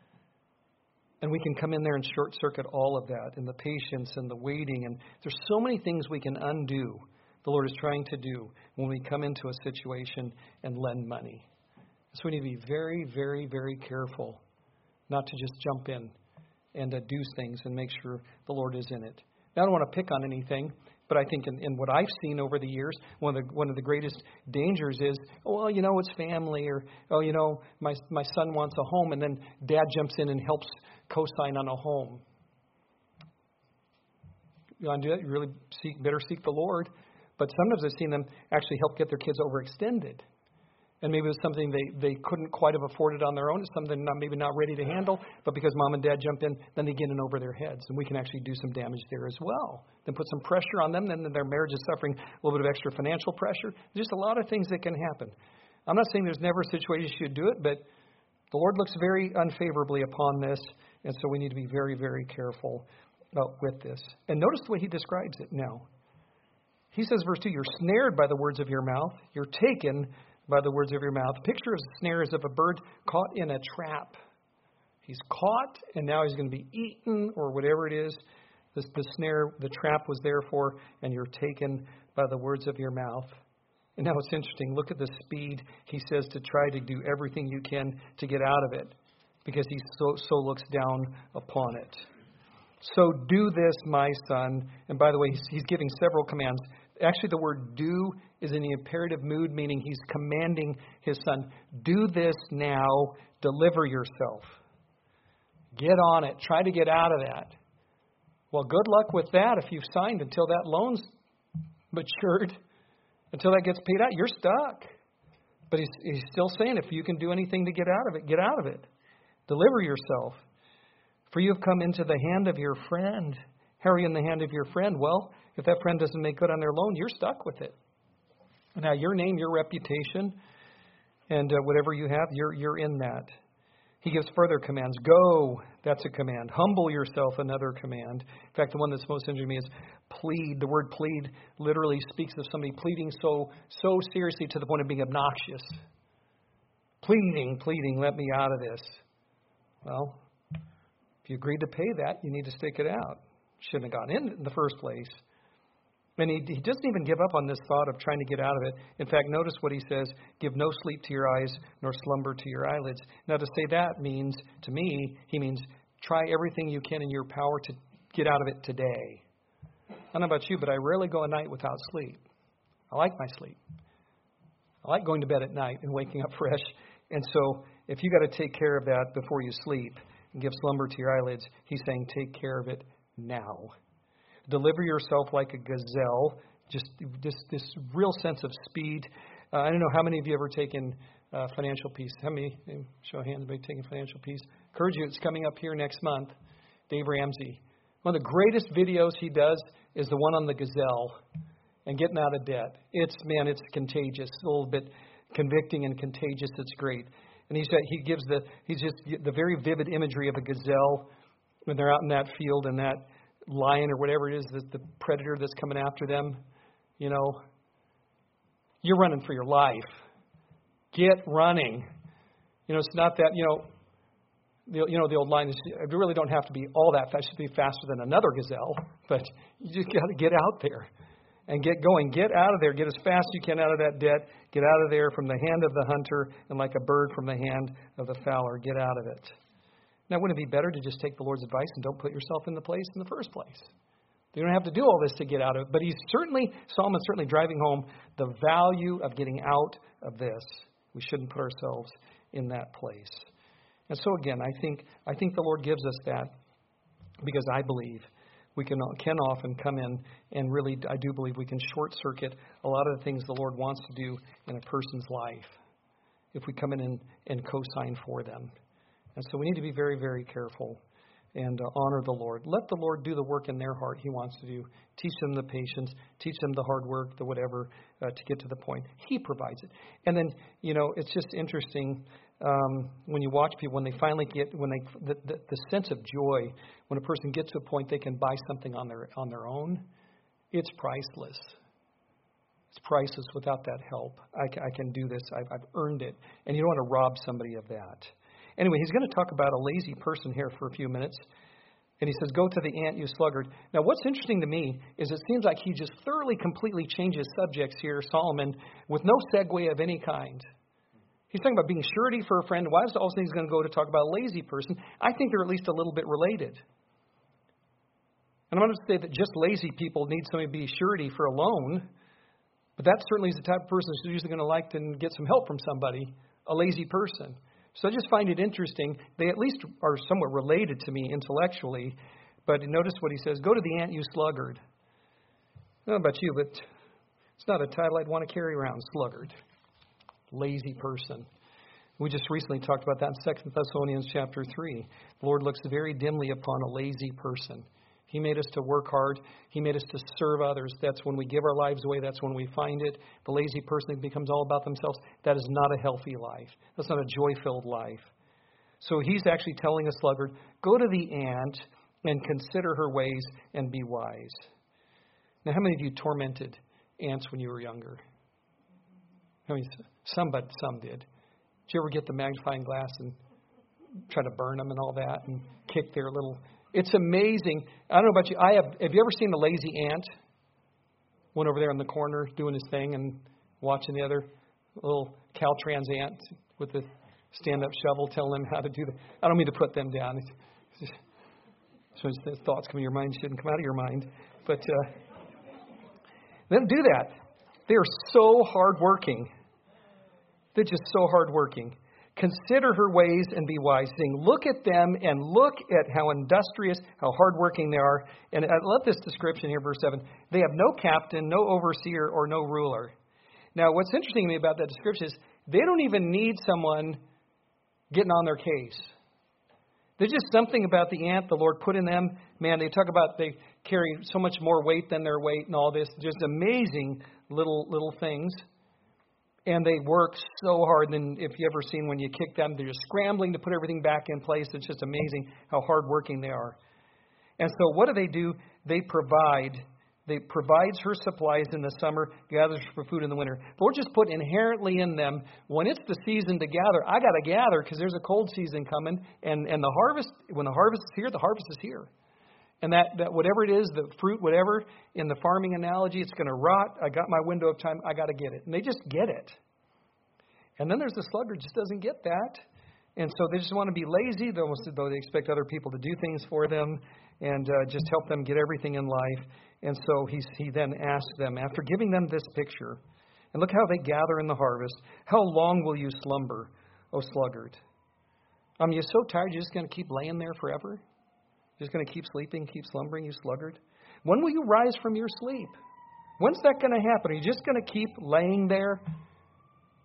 S1: And we can come in there and short-circuit all of that, and the patience and the waiting. And there's so many things we can undo the Lord is trying to do when we come into a situation and lend money. So we need to be very, very, very careful not to just jump in and do things and make sure the Lord is in it. Now, I don't want to pick on anything, but I think in what I've seen over the years, one of the greatest dangers is, it's family, or, my son wants a home, and then dad jumps in and helps co-sign on a home. You want to do that? You really better seek the Lord. But sometimes I've seen them actually help get their kids overextended. And maybe it was something they couldn't quite have afforded on their own. It's something maybe not ready to handle. But because mom and dad jump in, then they get in over their heads. And we can actually do some damage there as well. Then put some pressure on them. Then their marriage is suffering a little bit of extra financial pressure. There's just a lot of things that can happen. I'm not saying there's never a situation you should do it. But the Lord looks very unfavorably upon this. And so we need to be very, very careful with this. And notice the way He describes it now. He says, verse 2, you're snared by the words of your mouth. You're taken by the words of your mouth. The picture of the snare is of a bird caught in a trap. He's caught, and now he's going to be eaten, or whatever it is. The snare, the trap was there for, and you're taken by the words of your mouth. And now it's interesting. Look at the speed he says to try to do everything you can to get out of it, because he so looks down upon it. So do this, my son. And by the way, he's giving several commands. Actually, the word do is in the imperative mood, meaning he's commanding his son, do this now, deliver yourself. Get on it. Try to get out of that. Well, good luck with that if you've signed until that loan's matured, until that gets paid out. You're stuck. But he's still saying if you can do anything to get out of it, get out of it. Deliver yourself. For you have come into the hand of your friend. How are you in the hand of your friend? Well, if that friend doesn't make good on their loan, you're stuck with it. Now, your name, your reputation, and whatever you have, you're in that. He gives further commands. Go, that's a command. Humble yourself, another command. In fact, the one that's most interesting to me is plead. The word plead literally speaks of somebody pleading so seriously to the point of being obnoxious. Pleading, let me out of this. Well, if you agreed to pay that, you need to stick it out. Shouldn't have gone in the first place. And he doesn't even give up on this thought of trying to get out of it. In fact, notice what he says, give no sleep to your eyes, nor slumber to your eyelids. Now, to say that means, to me, he means try everything you can in your power to get out of it today. I don't know about you, but I rarely go a night without sleep. I like my sleep. I like going to bed at night and waking up fresh. And so if you got to take care of that before you sleep and give slumber to your eyelids, he's saying take care of it now. Deliver yourself like a gazelle. Just this real sense of speed. I don't know how many of you ever taken financial peace. How many, show of hands, anybody taking financial peace? Encourage you, it's coming up here next month. Dave Ramsey. One of the greatest videos he does is the one on the gazelle and getting out of debt. It's contagious. A little bit convicting and contagious. It's great. And he gives the very vivid imagery of a gazelle when they're out in that field and that lion or whatever it is, the predator that's coming after them. You know, you're running for your life. Get running. You know, it's not that, the old line is, you really don't have to be all that fast. You should be faster than another gazelle, but you just got to get out there and get going. Get out of there. Get as fast as you can out of that debt. Get out of there from the hand of the hunter and like a bird from the hand of the fowler. Get out of it. Now, wouldn't it be better to just take the Lord's advice and don't put yourself in the place in the first place? You don't have to do all this to get out of it. But Solomon's certainly driving home the value of getting out of this. We shouldn't put ourselves in that place. And so again, I think the Lord gives us that because I believe we can often come in and really, I do believe we can short circuit a lot of the things the Lord wants to do in a person's life if we come in and co-sign for them. And so we need to be very, very careful and honor the Lord. Let the Lord do the work in their heart He wants to do. Teach them the patience. Teach them the hard work, the whatever, to get to the point. He provides it. And then, it's just interesting when you watch people, when they finally get, the sense of joy, when a person gets to a point they can buy something on their own, it's priceless. It's priceless without that help. I can do this. I've earned it. And you don't want to rob somebody of that. Anyway, he's going to talk about a lazy person here for a few minutes. And he says, go to the ant, you sluggard. Now, what's interesting to me is it seems like he just thoroughly, completely changes subjects here, Solomon, with no segue of any kind. He's talking about being surety for a friend. Why is all of a sudden he's going to go to talk about a lazy person? I think they're at least a little bit related. And I'm going to say that just lazy people need somebody to be surety for a loan. But that certainly is the type of person who's usually going to like to get some help from somebody, a lazy person. So I just find it interesting. They at least are somewhat related to me intellectually. But notice what he says. Go to the ant, you sluggard. I don't know about you, but it's not a title I'd want to carry around, sluggard. Lazy person. We just recently talked about that in 2 Thessalonians chapter 3. The Lord looks very dimly upon a lazy person. He made us to work hard. He made us to serve others. That's when we give our lives away. That's when we find it. The lazy person becomes all about themselves. That is not a healthy life. That's not a joy-filled life. So he's actually telling a sluggard, go to the ant and consider her ways and be wise. Now, how many of you tormented ants when you were younger? I mean, some did. Did you ever get the magnifying glass and try to burn them and all that and kick their little... It's amazing. I don't know about you. Have you ever seen the lazy ant? One over there in the corner doing his thing and watching the other little Caltrans ant with the stand-up shovel telling them how to do that. I don't mean to put them down. So thoughts come in your mind shouldn't come out of your mind. But they don't do that. They are so hardworking. They're just so hardworking. Consider her ways and be wise. Saying, look at them and look at how industrious, how hardworking they are. And I love this description here, verse 7. They have no captain, no overseer, or no ruler. Now, what's interesting to me about that description is they don't even need someone getting on their case. There's just something about the ant the Lord put in them. Man, they talk about they carry so much more weight than their weight and all this. Just amazing little things. And they work so hard. And if you ever seen when you kick them, they're just scrambling to put everything back in place. It's just amazing how hardworking they are. And so what do? They provide. They provides her supplies in the summer, gathers for food in the winter. The Lord just put inherently in them, when it's the season to gather, I got to gather because there's a cold season coming. And the harvest, when the harvest is here, the harvest is here. And that whatever it is, the fruit, whatever, in the farming analogy, it's going to rot. I got my window of time. I got to get it. And they just get it. And then there's the sluggard just doesn't get that. And so they just want to be lazy, though they expect other people to do things for them and just help them get everything in life. And so he then asks them, after giving them this picture, and look how they gather in the harvest, how long will you slumber, O sluggard? You're so tired, you're just going to keep laying there forever? Just going to keep sleeping, keep slumbering, you sluggard? When will you rise from your sleep? When's that going to happen? Are you just going to keep laying there?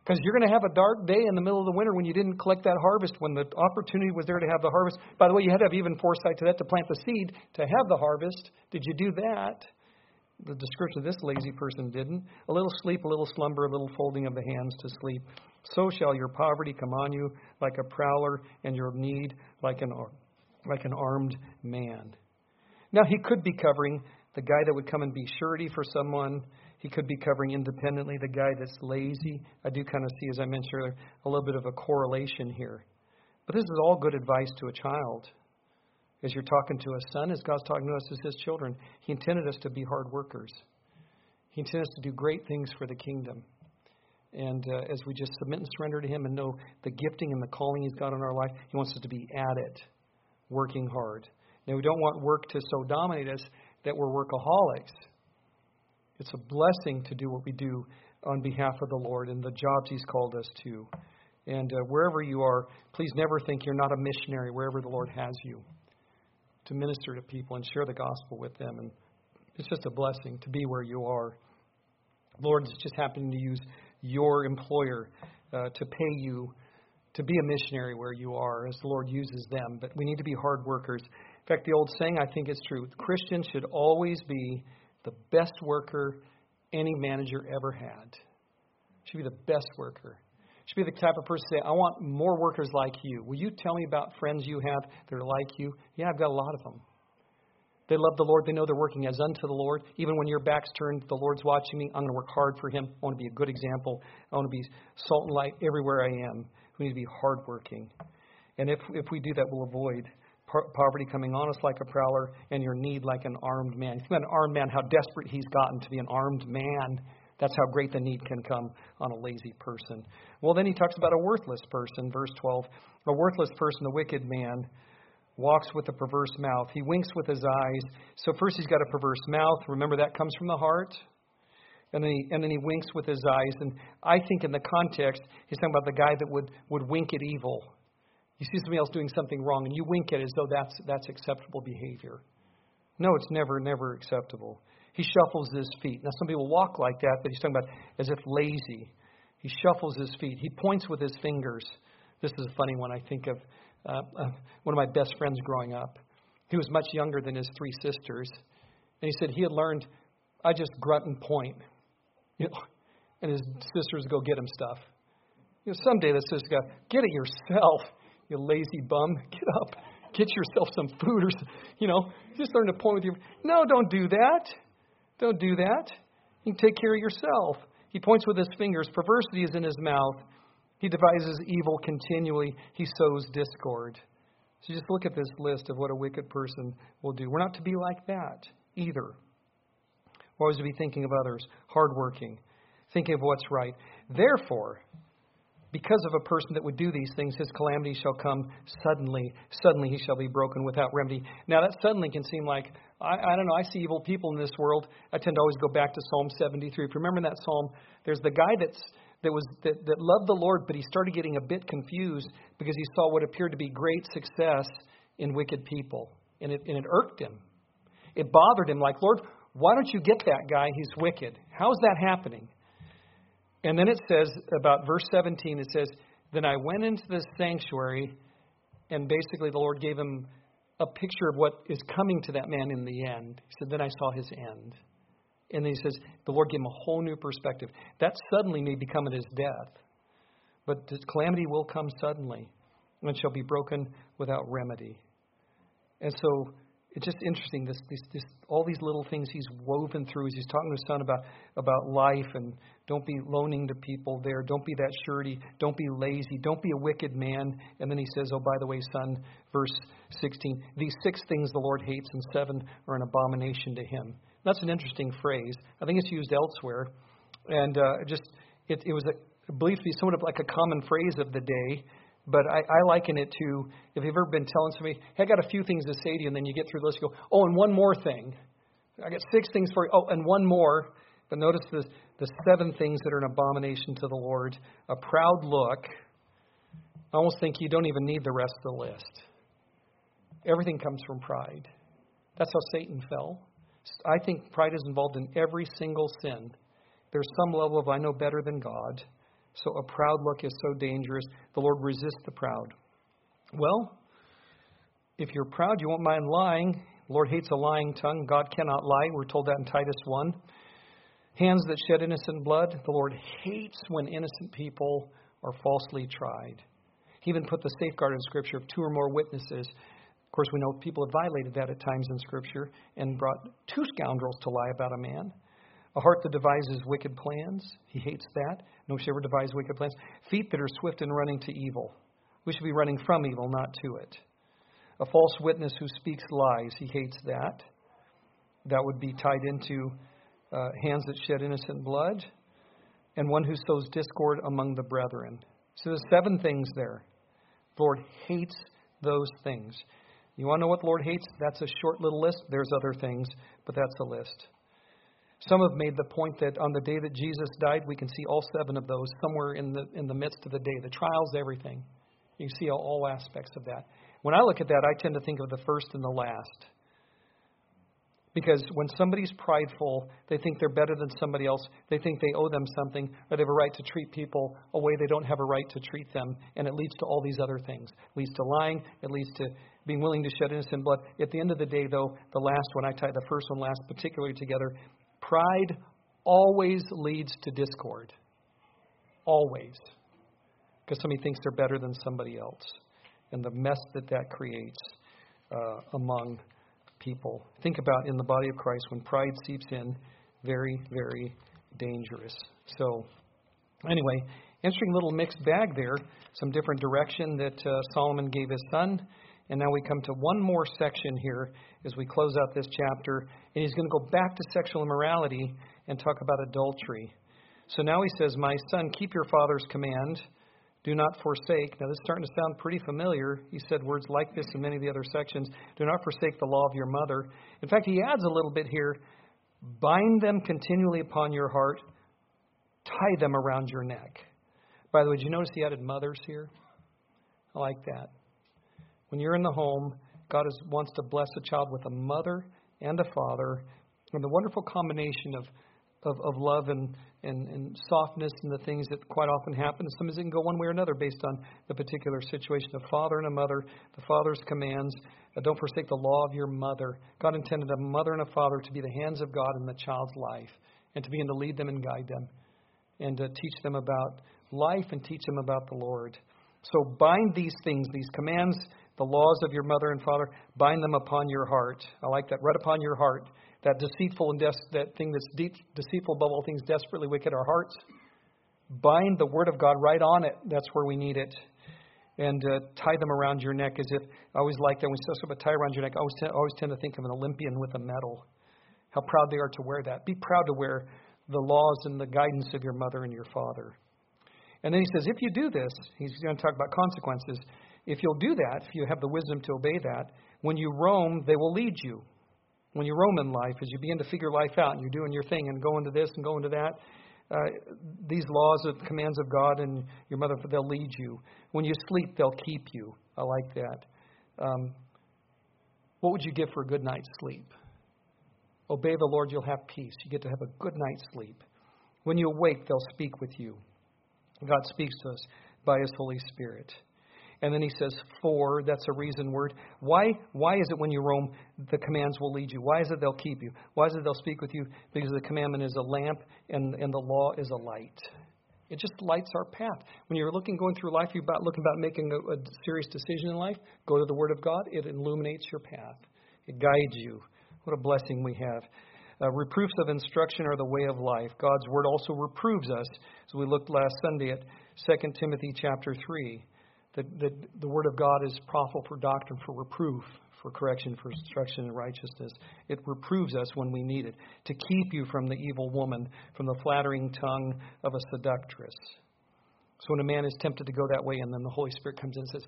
S1: Because you're going to have a dark day in the middle of the winter when you didn't collect that harvest, when the opportunity was there to have the harvest. By the way, you had to have even foresight to that, to plant the seed, to have the harvest. Did you do that? The description of this lazy person didn't. A little sleep, a little slumber, a little folding of the hands to sleep. So shall your poverty come on you like a prowler, and your need like an armed man. Now, he could be covering the guy that would come and be surety for someone. He could be covering independently the guy that's lazy. I do kind of see, as I mentioned earlier, a little bit of a correlation here. But this is all good advice to a child. As you're talking to a son, as God's talking to us as His children, He intended us to be hard workers. He intended us to do great things for the kingdom. And as we just submit and surrender to Him and know the gifting and the calling He's got on our life, He wants us to be at it, working hard. Now, we don't want work to so dominate us that we're workaholics. It's a blessing to do what we do on behalf of the Lord and the jobs He's called us to. And wherever you are, please never think you're not a missionary wherever the Lord has you, to minister to people and share the gospel with them. And it's just a blessing to be where you are. The Lord is just happening to use your employer to pay you to be a missionary where you are, as the Lord uses them. But we need to be hard workers. In fact, the old saying, I think, is true. Christians should always be the best worker any manager ever had. Should be the best worker. Should be the type of person to say, I want more workers like you. Will you tell me about friends you have that are like you? Yeah, I've got a lot of them. They love the Lord. They know they're working as unto the Lord. Even when your back's turned, the Lord's watching me. I'm going to work hard for Him. I want to be a good example. I want to be salt and light everywhere I am. We need to be hardworking. And if we do that, we'll avoid poverty coming on us like a prowler and your need like an armed man. Think about an armed man, how desperate he's gotten to be an armed man. That's how great the need can come on a lazy person. Well, then he talks about a worthless person, verse 12. A worthless person, a wicked man, walks with a perverse mouth. He winks with his eyes. So first he's got a perverse mouth. Remember, that comes from the heart. And then he winks with his eyes. And I think in the context, he's talking about the guy that would wink at evil. You see somebody else doing something wrong, and you wink at it as though that's acceptable behavior. No, it's never acceptable. He shuffles his feet. Now, some people walk like that, but he's talking about as if lazy. He shuffles his feet. He points with his fingers. This is a funny one. I think of one of my best friends growing up. He was much younger than his three sisters. And he said he had learned, I just grunt and point. You know, and his sisters would go get him stuff. You know, someday the sisters go, get it yourself, you lazy bum. Get up. Get yourself some food or, just learn to point with your... No, don't do that. Don't do that. You can take care of yourself. He points with his fingers. Perversity is in his mouth. He devises evil continually. He sows discord. So just look at this list of what a wicked person will do. We're not to be like that either. We're always to be thinking of others, hardworking, thinking of what's right. Therefore, because of a person that would do these things, his calamity shall come suddenly. Suddenly he shall be broken without remedy. Now that suddenly can seem like, I don't know, I see evil people in this world. I tend to always go back to Psalm 73. If you remember in that psalm, there's the guy that loved the Lord, but he started getting a bit confused because he saw what appeared to be great success in wicked people. And it irked him. It bothered him, like, Lord, why don't you get that guy? He's wicked. How is that happening? And then it says, about verse 17, it says, then I went into the sanctuary, and basically the Lord gave him a picture of what is coming to that man in the end. He said, then I saw his end. And then he says, the Lord gave him a whole new perspective. That suddenly may become at his death. But the calamity will come suddenly, and shall be broken without remedy. And so it's just interesting, this all these little things he's woven through as he's talking to his son about life, and don't be loaning to people there. Don't be that surety. Don't be lazy. Don't be a wicked man. And then he says, oh, by the way, son, verse 16, these 6 things the Lord hates, and 7 are an abomination to him. That's an interesting phrase. I think it's used elsewhere. And it was believed to be somewhat of like a common phrase of the day. But I liken it to, if you've ever been telling somebody, hey, I got a few things to say to you, and then you get through the list, you go, oh, and one more thing. I got 6 things for you. Oh, and one more. But notice the 7 things that are an abomination to the Lord. A proud look. I almost think you don't even need the rest of the list. Everything comes from pride. That's how Satan fell. I think pride is involved in every single sin. There's some level of I know better than God. So a proud look is so dangerous. The Lord resists the proud. Well, if you're proud, you won't mind lying. The Lord hates a lying tongue. God cannot lie. We're told that in Titus 1. Hands that shed innocent blood. The Lord hates when innocent people are falsely tried. He even put the safeguard in Scripture of 2 or more witnesses. Of course, we know people have violated that at times in Scripture and brought 2 scoundrels to lie about a man. A heart that devises wicked plans. He hates that. No one should ever devise wicked plans. Feet that are swift in running to evil. We should be running from evil, not to it. A false witness who speaks lies. He hates that. That would be tied into hands that shed innocent blood. And one who sows discord among the brethren. So there's 7 things there. The Lord hates those things. You want to know what the Lord hates? That's a short little list. There's other things, but that's a list. Some have made the point that on the day that Jesus died, we can see all 7 of those somewhere in the midst of the day. The trials, everything. You see all aspects of that. When I look at that, I tend to think of the first and the last. Because when somebody's prideful, they think they're better than somebody else. They think they owe them something, or they have a right to treat people a way they don't have a right to treat them. And it leads to all these other things. It leads to lying. It leads to being willing to shed innocent blood. At the end of the day, though, the last one, I tie the first one last particularly together. Pride always leads to discord. Always. Because somebody thinks they're better than somebody else. And the mess that creates among people. Think about in the body of Christ when pride seeps in, very, very dangerous. So, anyway, interesting little mixed bag there. Some different direction that Solomon gave his son. And now we come to one more section here as we close out this chapter. And he's going to go back to sexual immorality and talk about adultery. So now he says, "My son, keep your father's command. Do not forsake." Now this is starting to sound pretty familiar. He said words like this in many of the other sections. Do not forsake the law of your mother. In fact, he adds a little bit here. Bind them continually upon your heart. Tie them around your neck. By the way, did you notice he added mothers here? I like that. When you're in the home, God wants to bless a child with a mother and a father. And the wonderful combination of love and softness and the things that quite often happen. Sometimes it can go one way or another based on the particular situation. A father and a mother, the father's commands. Don't forsake the law of your mother. God intended a mother and a father to be the hands of God in the child's life and to begin to lead them and guide them and to teach them about life and teach them about the Lord. So bind these things, these commands, the laws of your mother and father, bind them upon your heart. I like that. Right upon your heart. That deceitful and that thing that's deep, deceitful above all things, desperately wicked, our hearts. Bind the word of God right on it. That's where we need it. And tie them around your neck as if, I always like that when we say about tie around your neck, I always tend to think of an Olympian with a medal. How proud they are to wear that. Be proud to wear the laws and the guidance of your mother and your father. And then he says, if you do this, he's going to talk about consequences. If you'll do that, if you have the wisdom to obey that, when you roam, they will lead you. When you roam in life, as you begin to figure life out and you're doing your thing and go into this and go into that, these laws of commands of God and your mother, they'll lead you. When you sleep, they'll keep you. I like that. What would you give for a good night's sleep? Obey the Lord, you'll have peace. You get to have a good night's sleep. When you awake, they'll speak with you. God speaks to us by His Holy Spirit. And then he says, for, that's a reason word. Why is it when you roam, the commands will lead you? Why is it they'll keep you? Why is it they'll speak with you? Because the commandment is a lamp and the law is a light. It just lights our path. When you're going through life, you're looking about making a serious decision in life, go to the Word of God. It illuminates your path. It guides you. What a blessing we have. Reproofs of instruction are the way of life. God's Word also reproves us. So we looked last Sunday at 2 Timothy chapter 3. The Word of God is profitable for doctrine, for reproof, for correction, for instruction in righteousness. It reproves us when we need it, to keep you from the evil woman, from the flattering tongue of a seductress. So when a man is tempted to go that way and then the Holy Spirit comes in and says,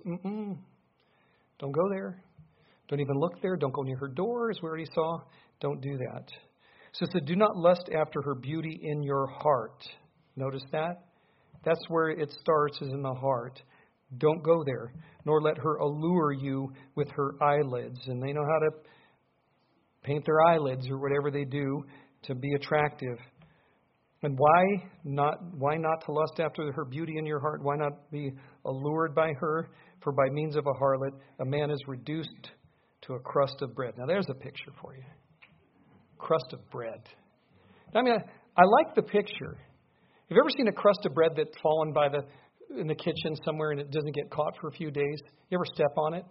S1: don't go there. Don't even look there. Don't go near her door, as we already saw. Don't do that. So it said, do not lust after her beauty in your heart. Notice that? That's where it starts, is in the heart. Don't go there, nor let her allure you with her eyelids. And they know how to paint their eyelids or whatever they do to be attractive. And why not to lust after her beauty in your heart? Why not be allured by her? For by means of a harlot, a man is reduced to a crust of bread. Now there's a picture for you. Crust of bread. I mean, I like the picture. Have you ever seen a crust of bread that's fallen in the kitchen somewhere and it doesn't get caught for a few days? You ever step on it?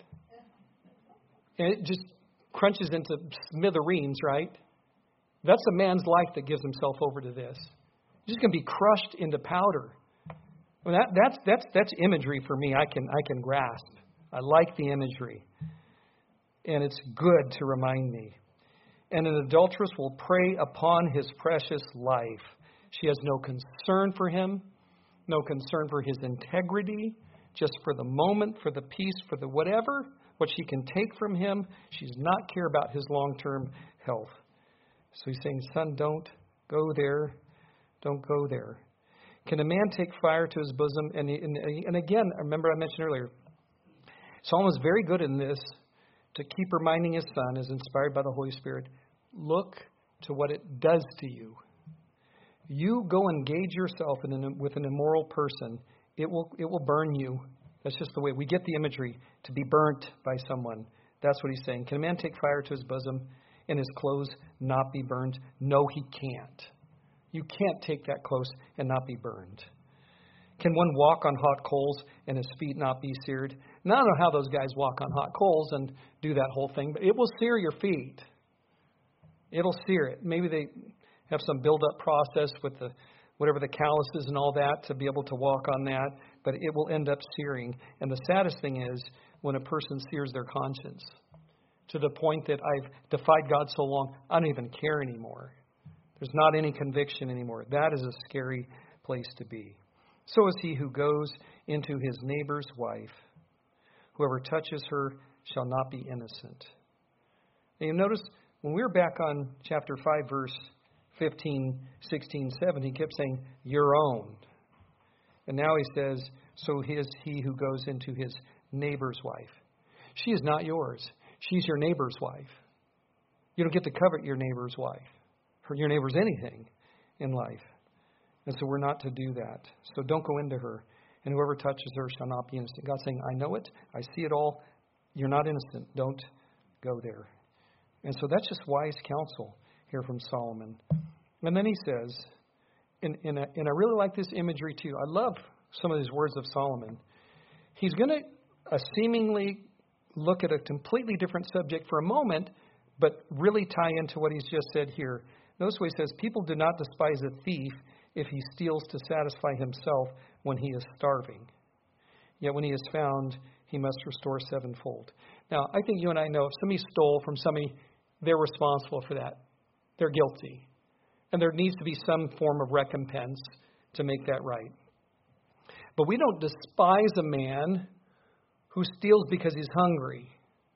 S1: And it just crunches into smithereens, right? That's a man's life that gives himself over to this. He's just going to be crushed into powder. Well, that's imagery for me. I can grasp. I like the imagery, and it's good to remind me. And an adulteress will prey upon his precious life. She has no concern for him, no concern for his integrity, just for the moment, for the peace, for the whatever, what she can take from him. She does not care about his long-term health. So he's saying, son, don't go there. Don't go there. Can a man take fire to his bosom? And again, remember I mentioned earlier, Solomon is very good in this, to keep reminding his son, as inspired by the Holy Spirit, look to what it does to you. You go engage yourself with an immoral person, it will burn you. That's just the way we get the imagery, to be burnt by someone. That's what he's saying. Can a man take fire to his bosom and his clothes not be burned? No, he can't. You can't take that close and not be burned. Can one walk on hot coals and his feet not be seared? Now, I don't know how those guys walk on hot coals and do that whole thing, but it will sear your feet. It'll sear it. Maybe they have some build-up process with whatever the calluses and all that to be able to walk on that, but it will end up searing. And the saddest thing is when a person sears their conscience to the point that I've defied God so long, I don't even care anymore. There's not any conviction anymore. That is a scary place to be. So is he who goes into his neighbor's wife. Whoever touches her shall not be innocent. And you notice when we were back on chapter 5, verse 15, 16, 17, he kept saying, your own. And now he says, so is he who goes into his neighbor's wife. She is not yours. She's your neighbor's wife. You don't get to covet your neighbor's wife. Your neighbor's anything in life. And so we're not to do that. So don't go into her. And whoever touches her shall not be innocent. God's saying, I know it. I see it all. You're not innocent. Don't go there. And so that's just wise counsel here from Solomon. And then he says, and I really like this imagery too. I love some of these words of Solomon. He's going to seemingly look at a completely different subject for a moment, but really tie into what he's just said here. Notice what he says, people do not despise a thief if he steals to satisfy himself when he is starving. Yet when he is found, he must restore sevenfold. Now, I think you and I know if somebody stole from somebody, they're responsible for that. They're guilty. And there needs to be some form of recompense to make that right. But we don't despise a man who steals because he's hungry.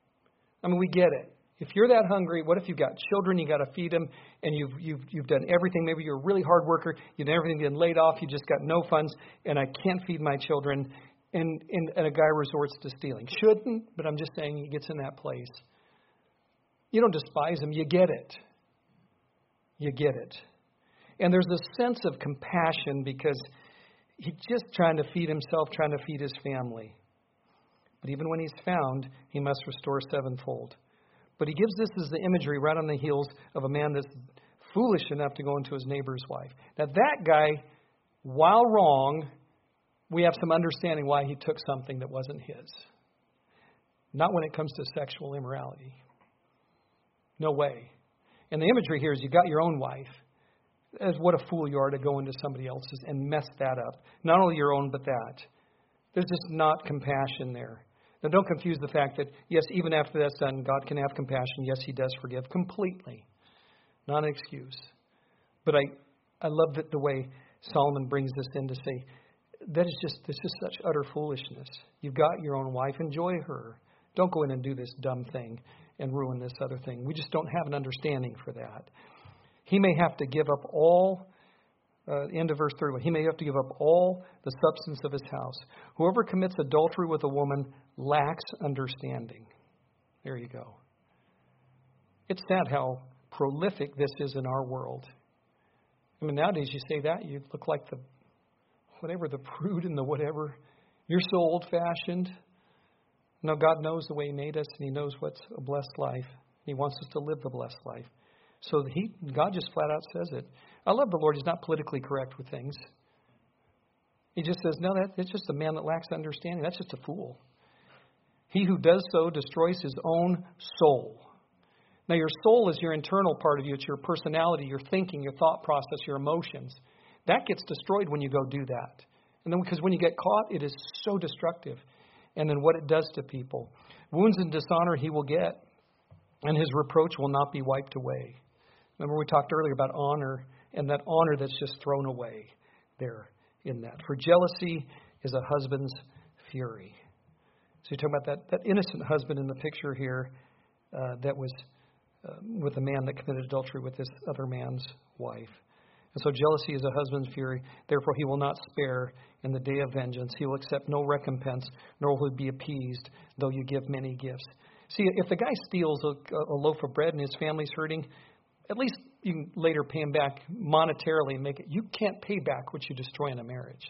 S1: I mean, we get it. If you're that hungry, what if you've got children, you got to feed them, and you've done everything. Maybe you're a really hard worker, you've done everything, been laid off, you just got no funds, and I can't feed my children, and a guy resorts to stealing. Shouldn't, but I'm just saying he gets in that place. You don't despise him, you get it. You get it. And there's this sense of compassion because he's just trying to feed himself, trying to feed his family. But even when he's found, he must restore sevenfold. But he gives this as the imagery right on the heels of a man that's foolish enough to go into his neighbor's wife. Now that guy, while wrong, we have some understanding why he took something that wasn't his. Not when it comes to sexual immorality. No way. And the imagery here is you got your own wife. As what a fool you are to go into somebody else's and mess that up. Not only your own, but that. There's just not compassion there. Now, don't confuse the fact that, yes, even after that's done, God can have compassion. Yes, he does forgive completely. Not an excuse. But I love the way Solomon brings this in to say, this is such utter foolishness. You've got your own wife. Enjoy her. Don't go in and do this dumb thing and ruin this other thing. We just don't have an understanding for that. He may have to give up all, end of verse 31, he may have to give up all the substance of his house. Whoever commits adultery with a woman lacks understanding. There you go. It's sad how prolific this is in our world. I mean, nowadays you say that, you look like the prude and the whatever. You're so old-fashioned. No, God knows the way He made us, and He knows what's a blessed life. He wants us to live the blessed life. So God just flat out says it. I love the Lord. He's not politically correct with things. He just says, no, it's just a man that lacks understanding. That's just a fool. He who does so destroys his own soul. Now, your soul is your internal part of you. It's your personality, your thinking, your thought process, your emotions. That gets destroyed when you go do that. And then because when you get caught, it is so destructive. And then what it does to people. Wounds and dishonor he will get, and his reproach will not be wiped away. Remember we talked earlier about honor, and that honor that's just thrown away there in that. For jealousy is a husband's fury. So you're talking about that innocent husband in the picture here that was with a man that committed adultery with this other man's wife. And so jealousy is a husband's fury. Therefore he will not spare in the day of vengeance. He will accept no recompense, nor will he be appeased, though you give many gifts. See, if the guy steals a loaf of bread and his family's hurting, at least you can later pay him back monetarily and make it. You can't pay back what you destroy in a marriage.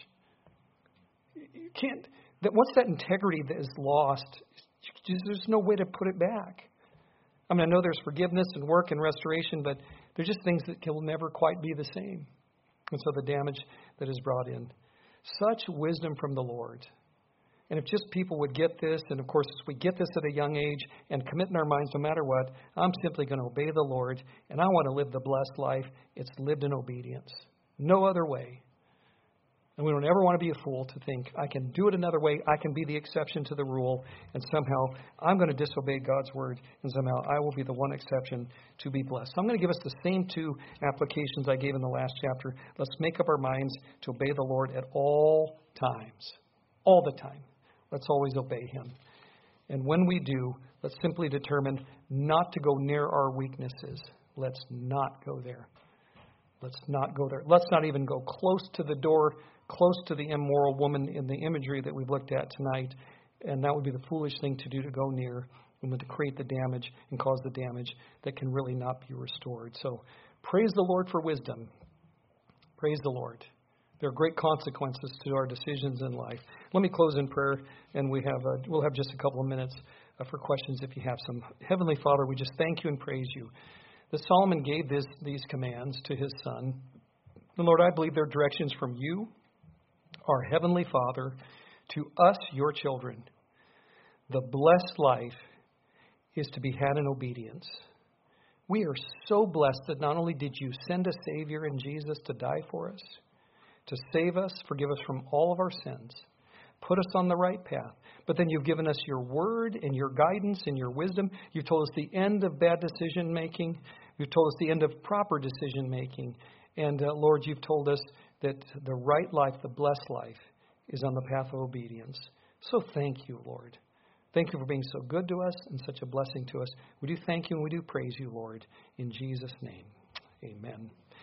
S1: You can't. Once that integrity that is lost, there's no way to put it back. I mean, I know there's forgiveness and work and restoration, but there's just things that will never quite be the same. And so the damage that is brought in. Such wisdom from the Lord. And if just people would get this, and of course, if we get this at a young age and commit in our minds, no matter what, I'm simply going to obey the Lord, and I want to live the blessed life. It's lived in obedience. No other way. And we don't ever want to be a fool to think, I can do it another way, I can be the exception to the rule, and somehow I'm going to disobey God's word, and somehow I will be the one exception to be blessed. So I'm going to give us the same two applications I gave in the last chapter. Let's make up our minds to obey the Lord at all times. All the time. Let's always obey Him. And when we do, let's simply determine not to go near our weaknesses. Let's not go there. Let's not go there. Let's not even go close to the door, close to the immoral woman in the imagery that we've looked at tonight. And that would be the foolish thing to do, to go near and to create the damage and cause the damage that can really not be restored. So praise the Lord for wisdom. Praise the Lord. There are great consequences to our decisions in life. Let me close in prayer, and we'll have just a couple of minutes for questions if you have some. Heavenly Father, we just thank you and praise you that Solomon gave these commands to his son. And Lord, I believe they're directions from you, our Heavenly Father, to us, your children. The blessed life is to be had in obedience. We are so blessed that not only did you send a Savior in Jesus to die for us, to save us, forgive us from all of our sins, put us on the right path. But then you've given us your word and your guidance and your wisdom. You've told us the end of bad decision making. You've told us the end of proper decision making. And Lord, you've told us that the right life, the blessed life, is on the path of obedience. So thank you, Lord. Thank you for being so good to us and such a blessing to us. We do thank you and we do praise you, Lord. In Jesus' name, amen.